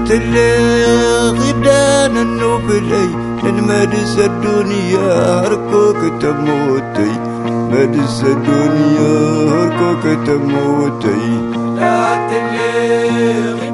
غدان النوبلي نمدس الدنيا هركوك تموتي مدس الدنيا هركوك تموتي لا تلي